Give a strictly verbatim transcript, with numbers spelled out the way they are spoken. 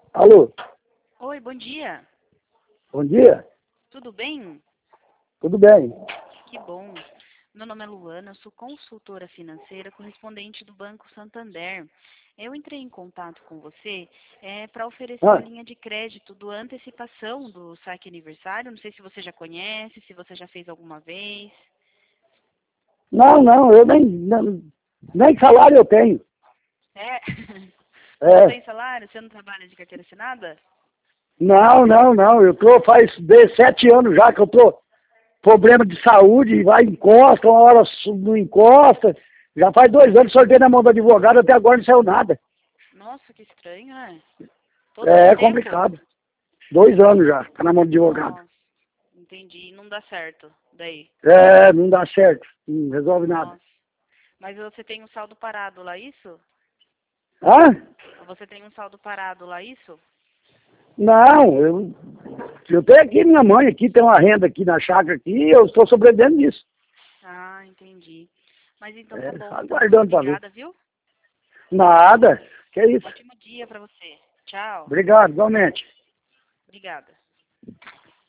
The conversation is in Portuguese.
Alô, Oi, bom dia. bom dia, Tudo bem? tudo bem? Que bom. Meu nome é Luana, eu sou consultora financeira correspondente do Banco Santander. Eu entrei em contato com você é, para oferecer a Ah, linha de crédito do antecipação do saque aniversário. Não sei se você já conhece, se você já fez alguma vez. não, não, eu nem, nem, nem salário eu tenho. É? Não É, tem salário? Você não trabalha de carteira assinada? não, não, não, eu tô faz de sete anos já que eu tô problema de saúde, vai encosta, uma hora su- não encosta. Já faz dois anos que sorteio na mão do advogado, até agora não saiu nada. Nossa, que estranho, né? Todo É, esse é tempo? complicado. Dois anos já, tá na mão do advogado. Nossa, entendi. Não dá certo daí. É, não dá certo, não resolve nada. Nossa. Mas você tem um saldo parado lá, isso? Hã? Você tem um saldo parado lá, isso? Não, eu, eu tenho aqui minha mãe, aqui tem uma renda aqui na chácara aqui, e eu estou sobrevivendo nisso. Ah, entendi. Mas então tá É, bom. Então, muito aguardando para ver. obrigada, viu? Nada, que isso. Ótimo dia pra você. Tchau. Obrigado, igualmente. Obrigada.